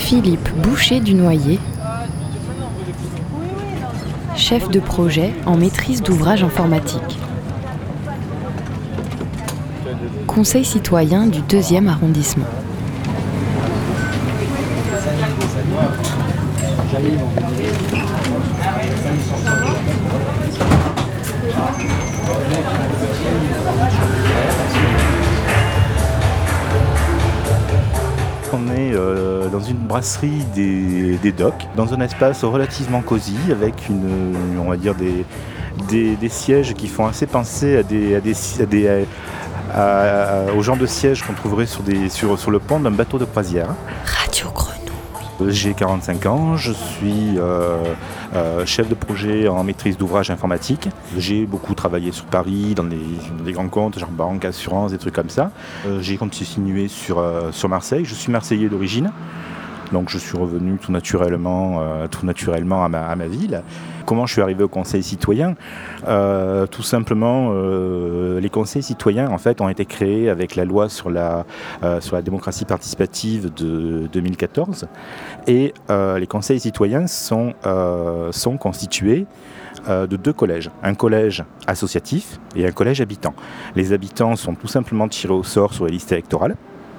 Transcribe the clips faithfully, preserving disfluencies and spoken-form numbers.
Philippe Boucher du Noyer, chef de projet en maîtrise d'ouvrage informatique. Conseil citoyen du deuxième arrondissement. On est euh, dans une brasserie des, des docks, dans un espace relativement cosy, avec une, on va dire des, des, des sièges qui font assez penser à des, à des, à des à, à, au genre de sièges qu'on trouverait sur, des, sur, sur le pont d'un bateau de croisière. Radio Grenouille. J'ai quarante-cinq ans, je suis euh, euh, chef de projet en maîtrise d'ouvrage informatique. J'ai beaucoup travaillé sur Paris, dans des, dans des grands comptes, genre banque, assurance, des trucs comme ça. Euh, j'ai continué sur, euh, sur Marseille, je suis marseillais d'origine. Donc je suis revenu tout naturellement, euh, tout naturellement à, ma, à ma ville. Comment je suis arrivé au Conseil citoyen ? euh, Tout simplement, euh, les conseils citoyens en fait, ont été créés avec la loi sur la, euh, sur la démocratie participative de deux mille quatorze. Et euh, les conseils citoyens sont, euh, sont constitués euh, de deux collèges. Un collège associatif et un collège habitant. Les habitants sont tout simplement tirés au sort sur les listes électorales.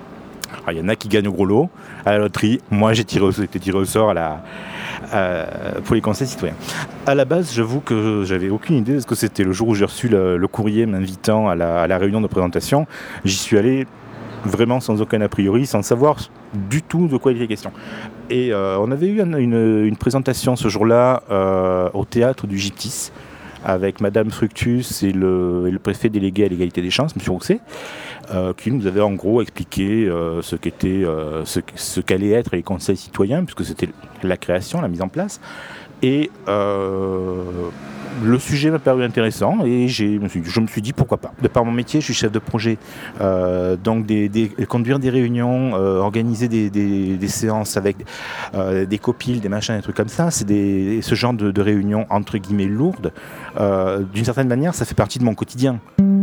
Il y en a qui gagnent au gros lot à la loterie. Moi, j'ai tiré au, été tiré au sort à la, euh, pour les conseils citoyens. À la base, j'avoue que j'avais aucune idée de ce que c'était. Le jour où j'ai reçu le, le courrier m'invitant à la, à la réunion de présentation, j'y suis allé vraiment sans aucun a priori, sans savoir du tout de quoi il était question. Et euh, on avait eu une, une, une présentation ce jour-là euh, au théâtre du Gyptis, avec Madame Fructus et le, et le préfet délégué à l'égalité des chances, M. Rousset, euh, qui nous avait en gros expliqué euh, ce qu'était, euh, ce, ce qu'allaient être les conseils citoyens, puisque c'était la création, la mise en place. Et euh, le sujet m'a paru intéressant et j'ai, je me suis dit pourquoi pas. De par mon métier, je suis chef de projet, euh, donc des, des, conduire des réunions, euh, organiser des, des, des séances avec euh, des copiles, des machins, des trucs comme ça, c'est des, ce genre de, de réunions entre guillemets lourdes. Euh, d'une certaine manière, ça fait partie de mon quotidien.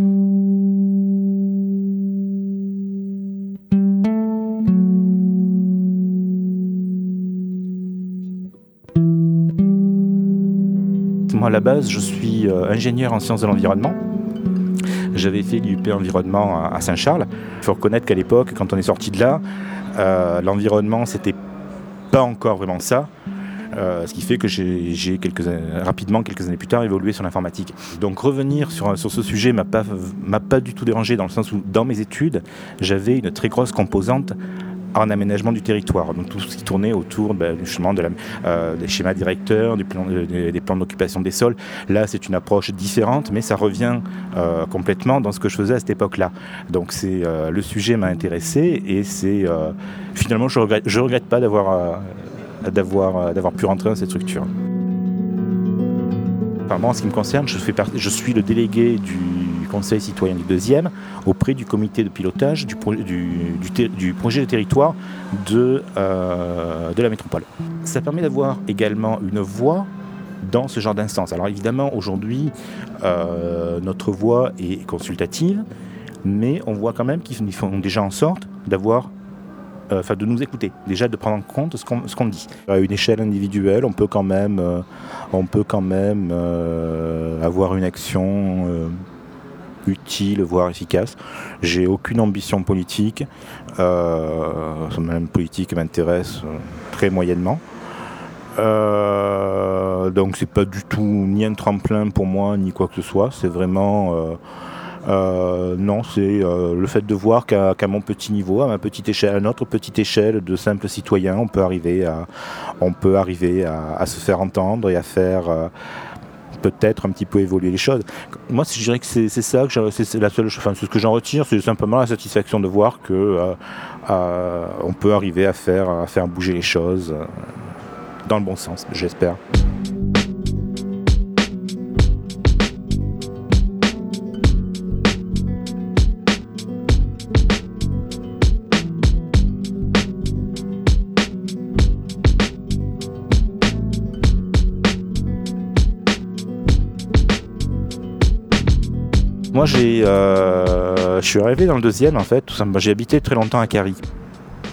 Moi, à la base, je suis euh, ingénieur en sciences de l'environnement. J'avais fait l'U P Environnement à, à Saint-Charles. Il faut reconnaître qu'à l'époque, quand on est sorti de là, euh, l'environnement, c'était pas encore vraiment ça. Euh, ce qui fait que j'ai, j'ai quelques années, rapidement, quelques années plus tard, évolué sur l'informatique. Donc revenir sur, sur ce sujet m'a pas, m'a pas du tout dérangé, dans le sens où, dans mes études, j'avais une très grosse composante en aménagement du territoire, donc tout ce qui tournait autour ben, justement de la, euh, des schémas directeurs, du plan, euh, des plans d'occupation des sols. Là, c'est une approche différente, mais ça revient euh, complètement dans ce que je faisais à cette époque-là. Donc c'est, euh, le sujet m'a intéressé et c'est, euh, finalement, je regrette, je regrette pas d'avoir, euh, d'avoir, euh, d'avoir pu rentrer dans cette structure. Enfin, moi, en ce qui me concerne, je, fais partie, je suis le délégué du Conseil citoyen du deuxième auprès du comité de pilotage du, pro, du, du, ter, du projet de territoire de, euh, de la métropole. Ça permet d'avoir également une voix dans ce genre d'instance. Alors évidemment, aujourd'hui, euh, notre voix est consultative, mais on voit quand même qu'ils font déjà en sorte d'avoir Enfin, euh, de nous écouter, déjà de prendre en compte ce qu'on, ce qu'on dit. À une échelle individuelle, on peut quand même, euh, on peut quand même euh, avoir une action euh, utile, voire efficace. J'ai aucune ambition politique. Euh, même politique m'intéresse euh, très moyennement. Euh, donc c'est pas du tout ni un tremplin pour moi, ni quoi que ce soit. C'est vraiment... Euh, Euh, non, c'est euh, le fait de voir qu'à, qu'à mon petit niveau, à ma petite échelle, à notre petite échelle de simples citoyens, on peut arriver à, on peut arriver à, à se faire entendre et à faire euh, peut-être un petit peu évoluer les choses. Moi, je dirais que c'est, c'est ça, que je, c'est, c'est la seule, enfin, ce que j'en retire, c'est simplement la satisfaction de voir que euh, euh, on peut arriver à faire, à faire bouger les choses euh, dans le bon sens, j'espère. Moi, j'ai, euh, je suis arrivé dans le deuxième, en fait, tout simplement. J'ai habité très longtemps à Carie.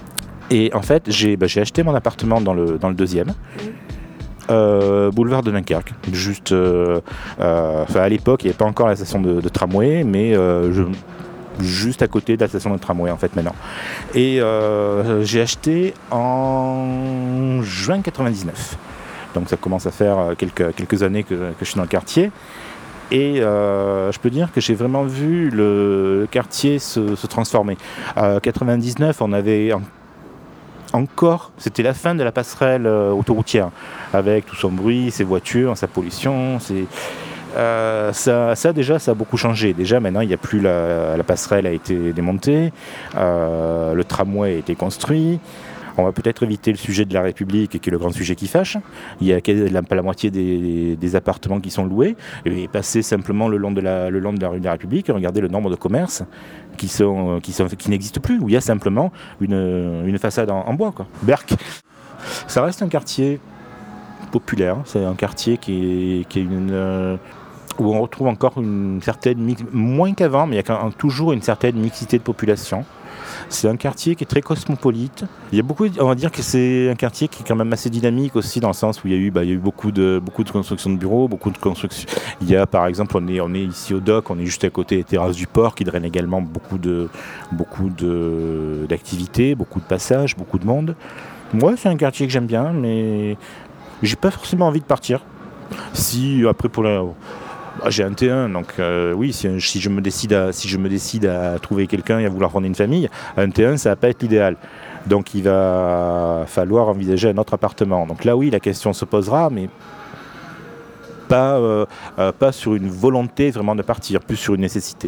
Et en fait, j'ai, bah, j'ai acheté mon appartement dans le, dans le deuxième. Euh, boulevard de Dunkerque, juste euh, euh, à l'époque il n'y avait pas encore la station de, de tramway, mais euh, je, juste à côté de la station de tramway en fait maintenant. Et euh, j'ai acheté en juin quatre-vingt-dix-neuf, donc ça commence à faire quelques, quelques années que, que je suis dans le quartier. Et euh, je peux dire que j'ai vraiment vu le, le quartier se, se transformer. En quatre-vingt-dix-neuf, on avait en, encore, c'était la fin de la passerelle euh, autoroutière, avec tout son bruit, ses voitures, sa pollution. C'est, euh, ça, ça déjà, ça a beaucoup changé. Déjà, maintenant, il n'y a plus la, la passerelle a été démontée, euh, le tramway a été construit. On va peut-être éviter le sujet de la République, qui est le grand sujet qui fâche. Il y a pas la moitié des, des appartements qui sont loués. Et passer simplement le long de la, le long de la rue de la République, regardez le nombre de commerces qui, sont, qui, sont, qui n'existent plus, où il y a simplement une, une façade en, en bois, quoi. Berck. Ça reste un quartier populaire. C'est un quartier qui est, qui est une... Euh, où on retrouve encore une certaine... Mix, moins qu'avant, mais il y a quand même toujours une certaine mixité de population. C'est un quartier qui est très cosmopolite. Il y a beaucoup, on va dire que c'est un quartier qui est quand même assez dynamique aussi, dans le sens où il y a eu, bah, il y a eu beaucoup de, beaucoup de constructions de bureaux, beaucoup de constructions. Il y a par exemple, on est, on est ici au dock, on est juste à côté des terrasses du port qui drainent également beaucoup de, beaucoup de, d'activités, beaucoup de passages, beaucoup de monde. Moi, c'est un quartier que j'aime bien, mais j'ai pas forcément envie de partir. Si après pour la Bah, j'ai un T un, donc euh, oui, si, si, je me décide à, si je me décide à trouver quelqu'un et à vouloir fonder une famille, un T un, ça va pas être l'idéal. Donc il va falloir envisager un autre appartement. Donc là, oui, la question se posera, mais pas, euh, euh, pas sur une volonté vraiment de partir, plus sur une nécessité.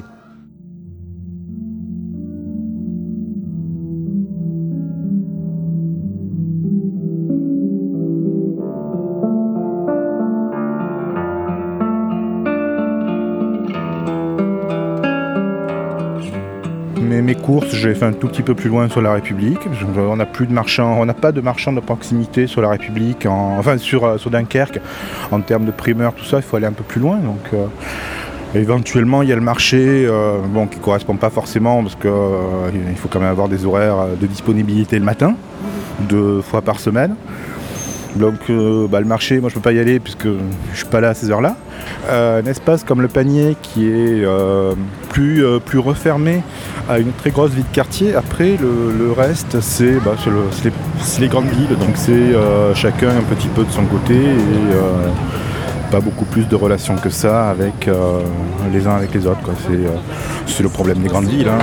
Mais mes courses, je les fais un tout petit peu plus loin sur la République. On n'a plus de marchands, on n'a pas de marchands de proximité sur la République, en, enfin sur, sur Dunkerque. En termes de primeurs, tout ça, il faut aller un peu plus loin. Donc, euh, éventuellement, il y a le marché, euh, bon, qui ne correspond pas forcément parce qu'il euh, faut quand même avoir des horaires de disponibilité le matin, deux fois par semaine. Donc euh, bah, le marché, moi je peux pas y aller puisque je suis pas là à ces heures-là. Euh, un espace comme le Panier qui est euh, plus, euh, plus refermé à une très grosse ville de quartier. Après le, le reste c'est, bah, c'est, le, c'est, les, c'est les grandes villes, donc c'est euh, chacun un petit peu de son côté et euh, pas beaucoup plus de relations que ça avec euh, les uns avec les autres, quoi. C'est, euh, c'est le problème des grandes villes, hein.